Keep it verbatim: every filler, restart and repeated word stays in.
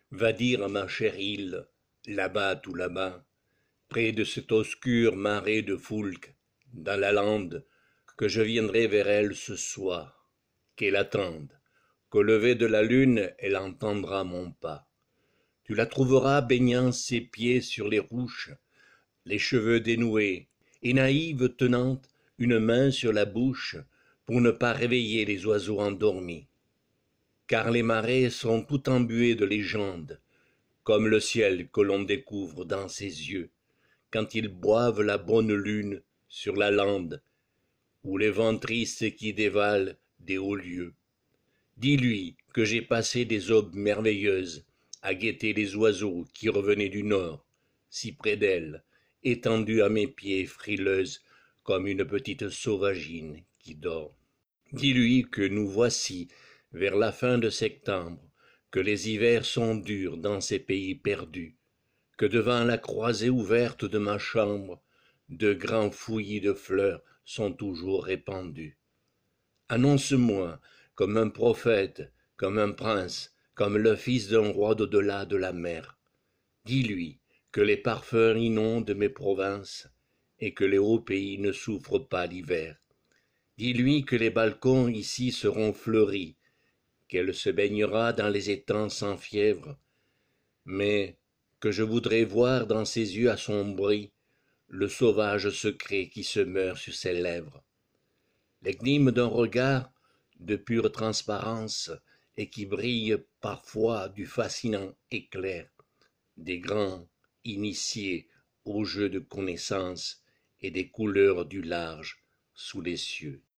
Va dire à ma chère île, là-bas tout là-bas, près de cette obscure marée de foulques, dans la lande, que je viendrai vers elle ce soir, qu'elle attende, qu'au lever de la lune elle entendra mon pas. Tu la trouveras baignant ses pieds sur les rouches, les cheveux dénoués, et naïve tenant une main sur la bouche pour ne pas réveiller les oiseaux endormis. Car les marais sont tout embués de légendes, comme le ciel que l'on découvre dans ses yeux, quand ils boivent la bonne lune sur la lande, ou les vents tristes qui dévalent des hauts lieux. Dis-lui que j'ai passé des aubes merveilleuses à guetter les oiseaux qui revenaient du nord, si près d'elle, étendue à mes pieds frileuse comme une petite sauvagine qui dort. Dis-lui que nous voici vers la fin de septembre, que les hivers sont durs dans ces pays perdus, que devant la croisée ouverte de ma chambre, de grands fouillis de fleurs sont toujours répandus. Annonce-moi, comme un prophète, comme un prince, comme le fils d'un roi d'au-delà de la mer. Dis-lui que les parfums inondent mes provinces et que les hauts pays ne souffrent pas l'hiver. Dis-lui que les balcons ici seront fleuris, qu'elle se baignera dans les étangs sans fièvre, mais que je voudrais voir dans ses yeux assombris le sauvage secret qui se meurt sur ses lèvres. L'énigme d'un regard de pure transparence et qui brille parfois du fascinant éclair des grands initiés au jeu de connaissance et des couleurs du large sous les cieux.